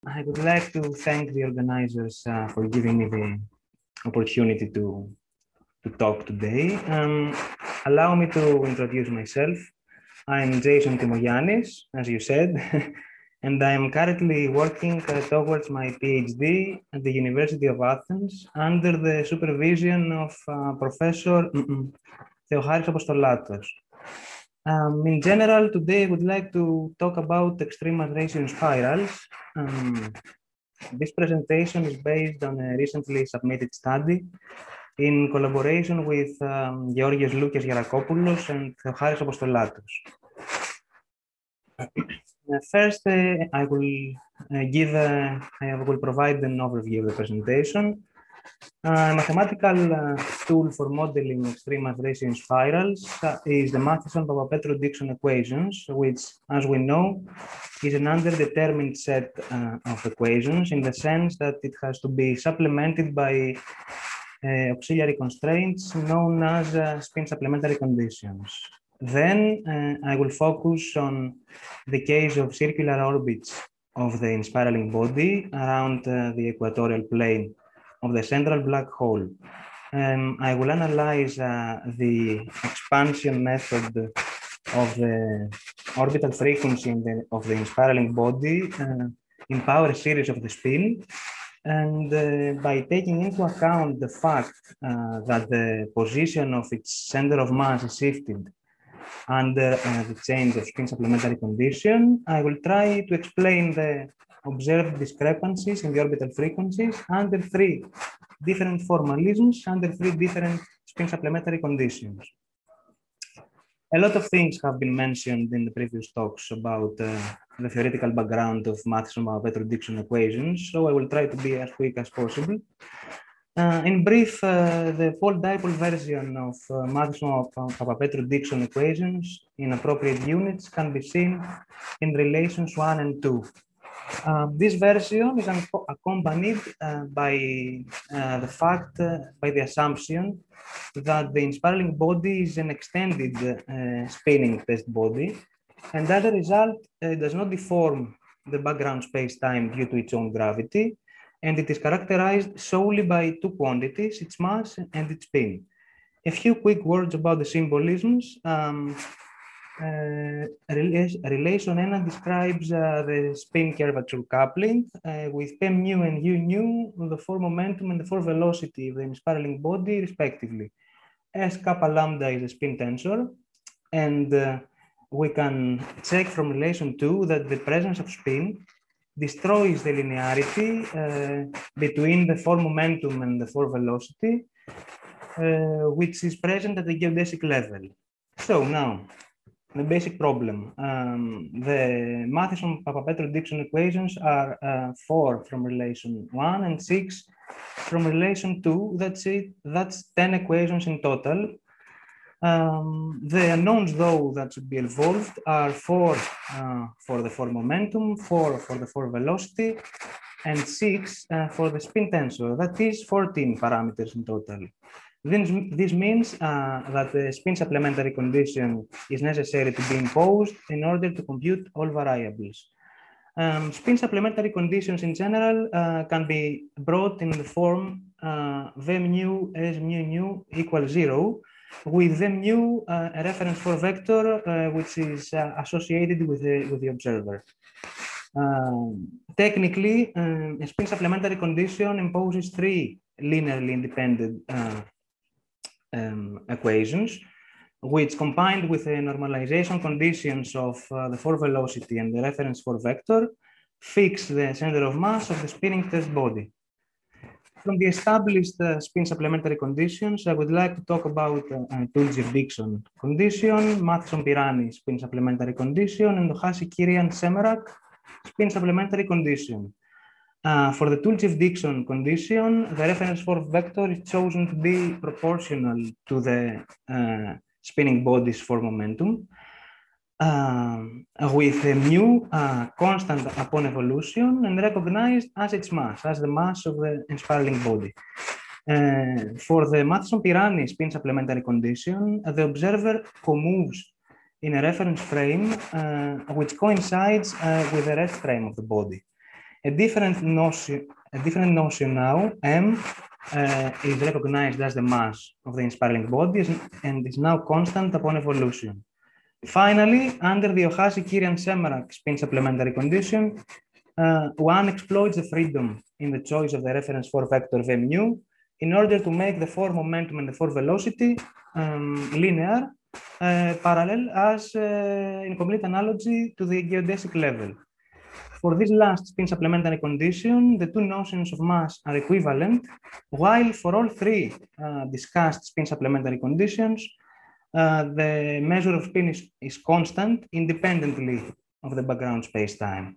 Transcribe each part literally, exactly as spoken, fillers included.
I would like to thank the organizers uh, for giving me the opportunity to, to talk today. Um, allow me to introduce myself. I'm Jason Timogiannis, as you said, and I'm currently working uh, towards my PhD at the University of Athens under the supervision of uh, Professor Theocharis Apostolatos. Um, in general, today I would like to talk about extreme migration spirals. Um, this presentation is based on a recently submitted study in collaboration with um, Georgios Loukes Gerakopoulos and Theocharis Apostolatos. Uh, first, uh, I will uh, give, uh, I will provide an overview of the presentation. Uh, a mathematical uh, tool for modeling extreme migration spirals uh, is the Matheson-Papapetrou-Dixon equations, which, as we know, is an underdetermined set uh, of equations in the sense that it has to be supplemented by uh, auxiliary constraints known as uh, spin supplementary conditions. Then uh, I will focus on the case of circular orbits of the inspiraling body around uh, the equatorial plane of the central black hole. Um, I will analyze uh, the expansion method of the orbital frequency in the, of the inspiraling body uh, in power series of the spin. And uh, by taking into account the fact uh, that the position of its center of mass is shifted under uh, the change of spin supplementary condition, I will try to explain the observed discrepancies in the orbital frequencies under three different formalisms, under three different spin supplementary conditions. A lot of things have been mentioned in the previous talks about uh, the theoretical background of Matheson-Papapetrou-Dixon equations, so I will try to be as quick as possible. Uh, in brief, uh, the pole-dipole version of uh, Matheson-Papapetrou-Dixon equations in appropriate units can be seen in relations one and two. Uh, this version is accompanied uh, by uh, the fact, uh, by the assumption that the inspiraling body is an extended uh, spinning test body, and as a result, it does not deform the background space-time due to its own gravity, and it is characterized solely by two quantities, its mass and its spin. A few quick words about the symbolisms. Um, Uh, relation N describes uh, the spin curvature coupling uh, with P mu and U nu, the force momentum and the force velocity of the inspiraling body, respectively. S kappa lambda is a spin tensor, and uh, we can check from relation two that the presence of spin destroys the linearity uh, between the force momentum and the force velocity, uh, which is present at the geodesic level. So now, the basic problem. Um, the Matheson-Papapetrou-Dixon equations are uh, four from relation one and six from relation two. That's it. That's ten equations in total. Um, the unknowns, though, that should be involved are four uh, for the force momentum, four for the force velocity, and six uh, for the spin tensor. That is fourteen parameters in total. This, this means uh, that the spin supplementary condition is necessary to be imposed in order to compute all variables. Um, spin supplementary conditions in general uh, can be brought in the form uh, V mu S mu nu equals zero, with V mu uh, a reference for vector uh, which is uh, associated with the, with the observer. Um, technically, um, a spin supplementary condition imposes three linearly independent uh, Um, equations, which combined with the normalization conditions of uh, the force velocity and the reference for vector, fix the center of mass of the spinning test body. From the established uh, spin supplementary conditions, I would like to talk about uh, uh, Tulgev-Dixon condition, Matheson-Pirani spin supplementary condition, and Dohasi-Kirian-Semerak spin supplementary condition. Uh, for the Tulgev-Dixon condition, the reference for vector is chosen to be proportional to the uh, spinning body's force momentum, uh, with a mu uh, constant upon evolution and recognized as its mass, as the mass of the inspiraling body. Uh, for the Matheson-Pirani spin supplementary condition, the observer co-moves in a reference frame uh, which coincides uh, with the rest frame of the body. A different notion, a different notion now, M, uh, is recognized as the mass of the inspiraling body and is now constant upon evolution. Finally, under the Ohasi-Kirian-Semmerak spin supplementary condition, uh, one exploits the freedom in the choice of the reference force vector V mu in order to make the force momentum and the force velocity um, linear, uh, parallel as uh, in complete analogy to the geodesic level. For this last spin supplementary condition, the two notions of mass are equivalent, while for all three uh, discussed spin supplementary conditions, uh, the measure of spin is, is constant independently of the background space-time.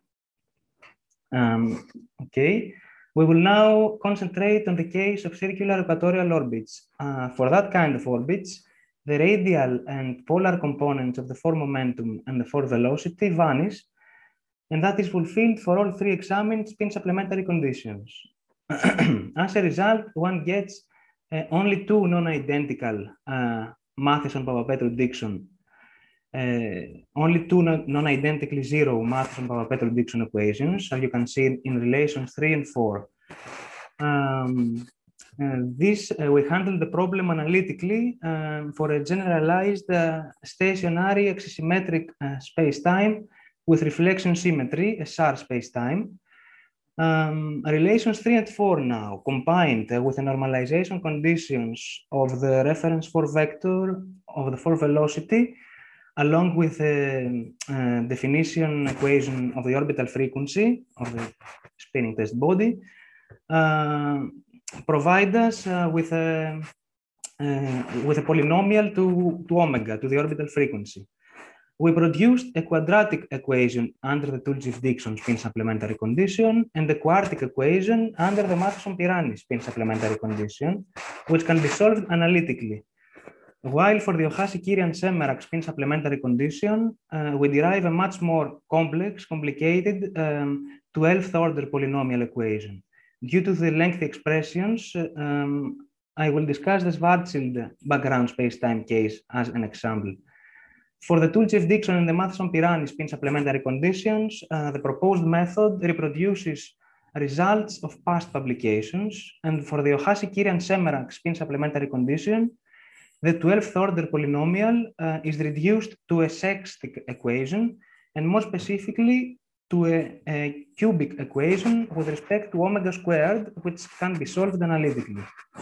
Um, okay, we will now concentrate on the case of circular equatorial orbits. Uh, for that kind of orbits, the radial and polar components of the force momentum and the force velocity vanish, and that is fulfilled for all three examined spin supplementary conditions. As a result, one gets uh, only two non-identical uh, Matheson-Papapetrou-Dixon, uh, only two non-identically zero Matheson-Papapetrou-Dixon equations, as you can see in relations three and four. Um, uh, this, uh, we handle the problem analytically um, for a generalized uh, stationary axisymmetric uh, space-time with reflection symmetry, a S A R space-time. Um, relations three and four now, combined uh, with the normalization conditions of the reference force vector of the force velocity, along with the uh, definition equation of the orbital frequency of the spinning test body, uh, provide us uh, with, a, uh, with a polynomial to, to omega, to the orbital frequency. We produced a quadratic equation under the Tulgev-Dixon spin supplementary condition and a quartic equation under the Matheson-Pirani spin supplementary condition, which can be solved analytically. While for the Ohasi-Kirian-Semmerak spin supplementary condition, uh, we derive a much more complex, complicated um, twelfth order polynomial equation. Due to the lengthy expressions, um, I will discuss the Schwarzschild background space-time case as an example. For the Tulgev-Dixon and the Matheson-Pirani spin supplementary conditions, uh, the proposed method reproduces results of past publications, and for the Ohasi-Kirian-Semmerak spin supplementary condition, the twelfth order polynomial uh, is reduced to a sextic equation, and more specifically to a, a cubic equation with respect to omega squared, which can be solved analytically.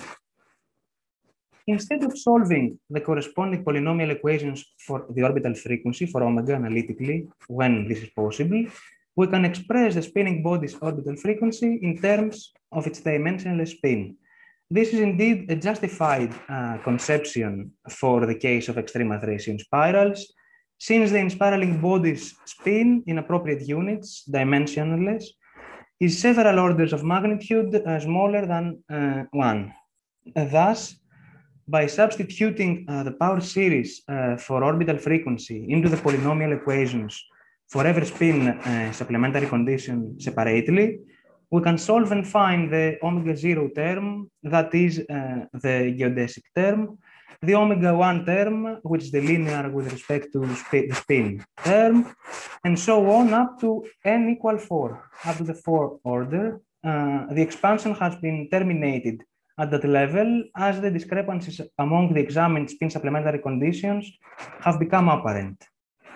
Instead of solving the corresponding polynomial equations for the orbital frequency for omega analytically, when this is possible, we can express the spinning body's orbital frequency in terms of its dimensionless spin. This is indeed a justified uh, conception for the case of extreme Matheson spirals, since the inspiraling body's spin in appropriate units, dimensionless, is several orders of magnitude uh, smaller than uh, one. Uh, thus, by substituting uh, the power series uh, for orbital frequency into the polynomial equations for every spin uh, supplementary condition separately, we can solve and find the omega zero term, that is uh, the geodesic term, the omega one term, which is the linear with respect to sp the spin term, and so on up to n equal four, up to the four order. Uh, the expansion has been terminated at that level as the discrepancies among the examined spin supplementary conditions have become apparent.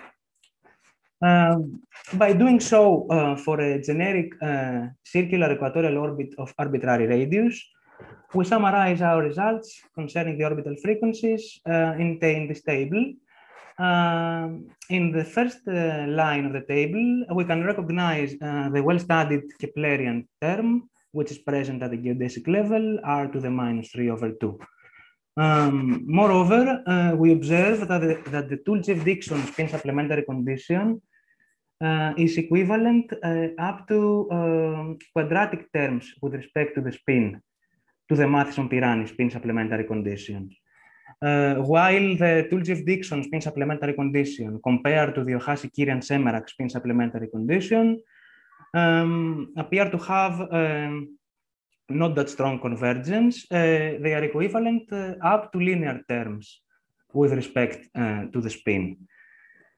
Uh, by doing so, uh, for a generic uh, circular equatorial orbit of arbitrary radius, we summarize our results concerning the orbital frequencies uh, in, in this table. Uh, in the first uh, line of the table, we can recognize uh, the well-studied Keplerian term, which is present at the geodesic level, r to the minus three over two. Um, moreover, uh, we observe that the, that the Tulgev-Dixon spin supplementary condition uh, is equivalent uh, up to um, quadratic terms with respect to the spin, to the Matheson-Pirani spin supplementary condition. Uh, while the Tulgev-Dixon spin supplementary condition compared to the Ohasi-Kirian-Semmerak spin supplementary condition um, appear to have um, not that strong convergence. Uh, they are equivalent uh, up to linear terms with respect uh, to the spin.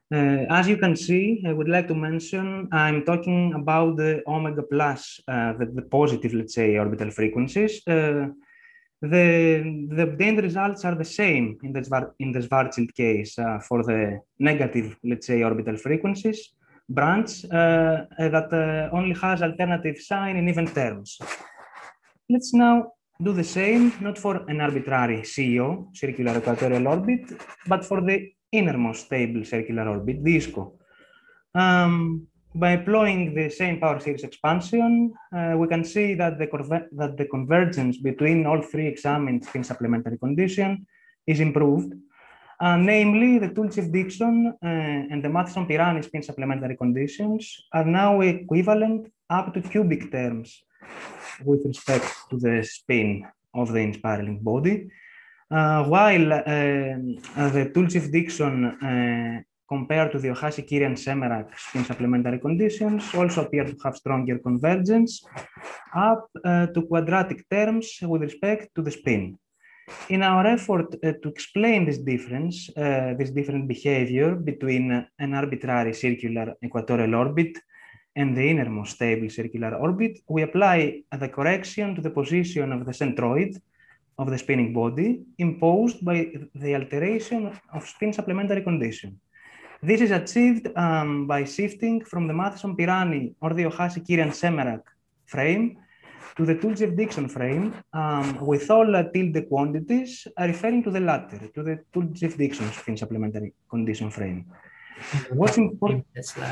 Uh, as you can see, I would like to mention, I'm talking about the omega plus, uh, the, the positive, let's say, orbital frequencies. Uh, the, the obtained results are the same in the, Schwar in the Schwarzschild case uh, for the negative, let's say, orbital frequencies branch uh, that uh, only has alternative sign in even terms. Let's now do the same, not for an arbitrary C E O, circular equatorial orbit, but for the innermost stable circular orbit, the ISCO. Um, by employing the same power series expansion, uh, we can see that the, that the convergence between all three examined spin supplementary conditions is improved. Uh, namely, the Tulchev-Dixon uh, and the Matheson-Pirani spin supplementary conditions are now equivalent up to cubic terms with respect to the spin of the inspiraling body, uh, while uh, the Tulchev-Dixon uh, compared to the Ohasi-Kirian-Semerak spin supplementary conditions also appear to have stronger convergence up uh, to quadratic terms with respect to the spin. In our effort uh, to explain this difference, uh, this different behavior between uh, an arbitrary circular equatorial orbit and the innermost stable circular orbit, we apply the correction to the position of the centroid of the spinning body imposed by the alteration of spin supplementary condition. This is achieved um, by shifting from the Matheson-Pirani or the Ohasi-Kirian-Semerak frame to the Tulchev-Dixon frame um, with all uh, tilde quantities uh, referring to the latter, to the Tulchev-Dixon spin supplementary condition frame. What's important?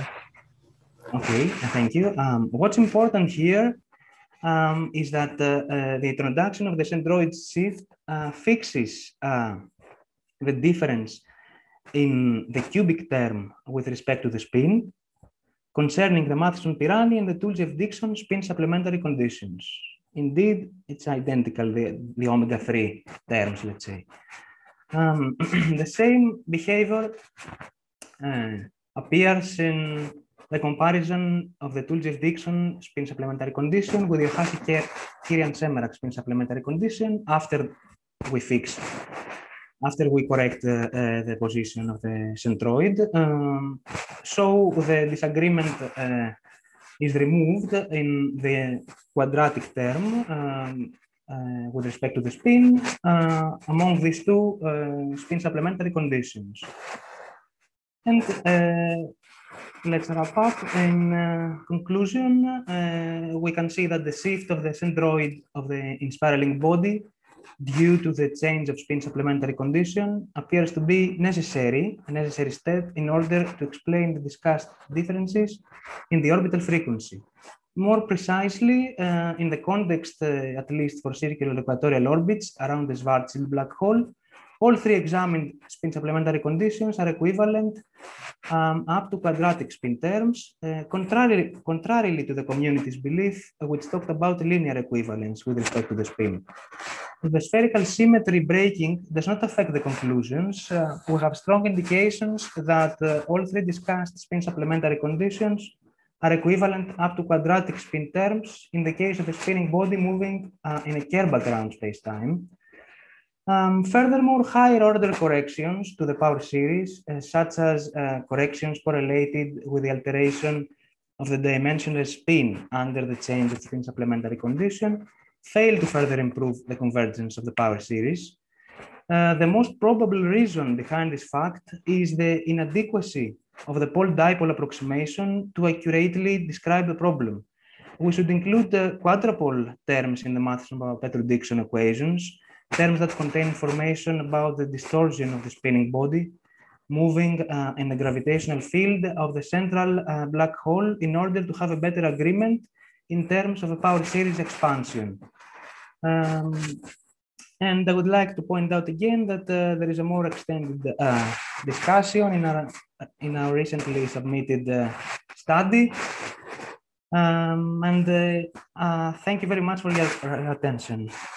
Okay, thank you. Um, what's important here um, is that uh, uh, the introduction of the centroid shift uh, fixes uh, the difference in the cubic term with respect to the spin concerning the Matheson-Pirani and the Tulchev-Dixon spin supplementary conditions. Indeed, it's identical, the, the omega three terms, let's say. Um, the same behavior uh, appears in the comparison of the Tulchev-Dixon spin supplementary condition with the Ohasi-Kirian-Semerak spin supplementary condition after we fix, after we correct uh, uh, the position of the centroid. Um, so the disagreement uh, is removed in the quadratic term um, uh, with respect to the spin uh, among these two uh, spin supplementary conditions. And uh, let's wrap up. In uh, conclusion, uh, we can see that the shift of the centroid of the inspiraling body due to the change of spin supplementary condition appears to be necessary, a necessary step in order to explain the discussed differences in the orbital frequency. More precisely, uh, in the context, uh, at least for circular equatorial orbits around the Schwarzschild black hole, all three examined spin supplementary conditions are equivalent um, up to quadratic spin terms, uh, contrary, contrarily to the community's belief, uh, which talked about linear equivalence with respect to the spin. The spherical symmetry breaking does not affect the conclusions. Uh, we have strong indications that uh, all three discussed spin supplementary conditions are equivalent up to quadratic spin terms in the case of a spinning body moving uh, in a Kerr background spacetime. Um, furthermore, higher order corrections to the power series, uh, such as uh, corrections correlated with the alteration of the dimensional spin under the change of spin supplementary condition, fail to further improve the convergence of the power series. Uh, the most probable reason behind this fact is the inadequacy of the pole-dipole approximation to accurately describe the problem. We should include the quadrupole terms in the Matheson-Petro-Dixon equations, terms that contain information about the distortion of the spinning body moving uh, in the gravitational field of the central uh, black hole in order to have a better agreement in terms of a power series expansion. Um, and I would like to point out again that uh, there is a more extended uh, discussion in our, in our recently submitted uh, study. Um, and uh, uh, thank you very much for your, your attention.